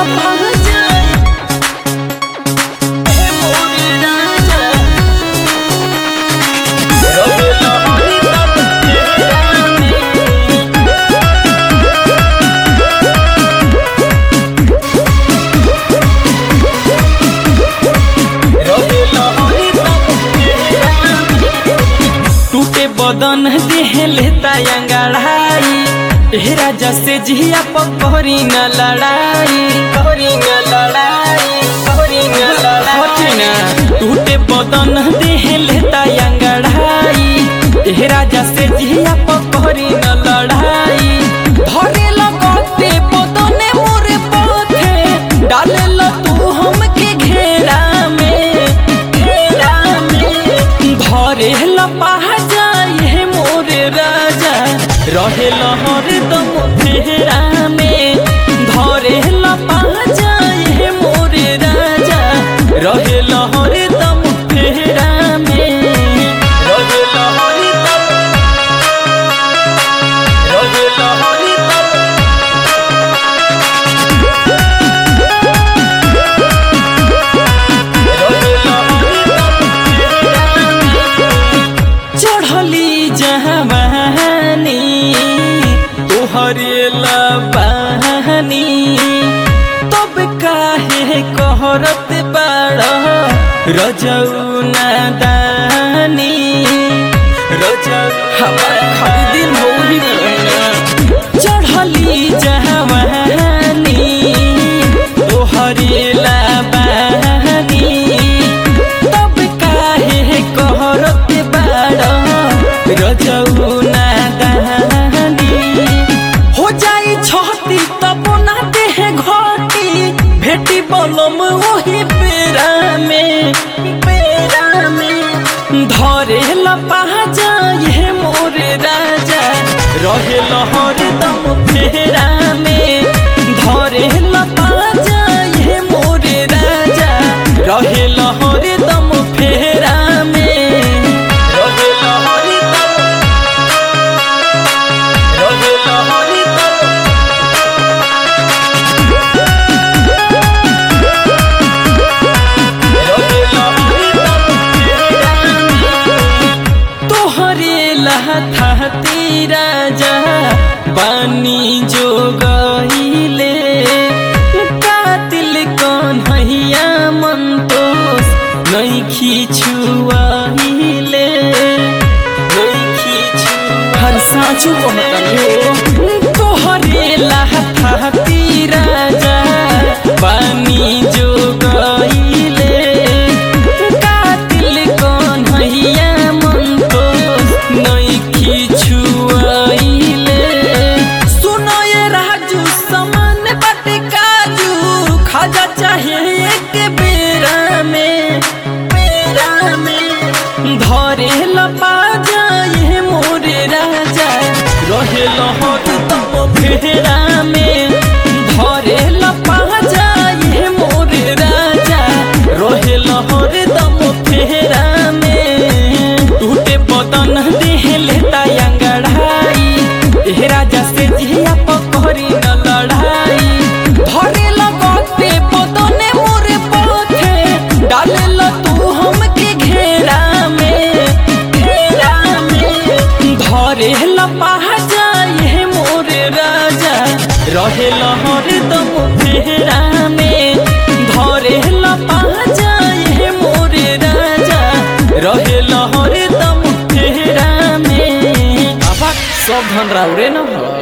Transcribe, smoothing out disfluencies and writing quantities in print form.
बदन देह लेता अंगड़ाई राजा से जिया पकड़ी न लड़ाई टूटे बदन देह लेता अंगड़ाई राजा से जिया पकड़ी न लड़ाई धरे लगते बदने मोरे पथे डाले ल तू हमके घेरा में धरे लपा रहे हरदम फेरा में धरे लपा जाए मोरे राजा रहे हरदम फेरा में चढ़ली जवानी हरेला बहानी तब काहे कहरत बाड़ रजऊ नादानी हमार दिन होली चढ़ली जवानी तो हरेला बहानी तब काहे कहरत बाड़ रजऊ भेटी बलम वही पेरा में धरे लपा जाए मोरे राजा रहे हरदम फेरा में धरे लपा जाए मोरे राजा रहे हरदम फेरा में थाती राजा बानी जो गईले कातिल कन्हैया मंतोष नहीं खिछुआहिले हर साँचो तोहरे थाती राजा बानी जो गईले कातिल कन्हैया धरे लपा जाए मोरे राजा रहे हरदम फेरा में धरे लपा जाए मोरे राजा रहे हरदम फेरा में टूटे बदन देह लेता अंगड़ाई राजा से जिया पकड़ी न लड़ाई धरे लगते बदने मोरे पथे डाले ल तू हमके घेरा धरे लपा जाए मोरे राजा रहे हरदम फेरा में धरे लपा जाए मोरे राजा रहे हरदम फेरा में सब धन राउरे न।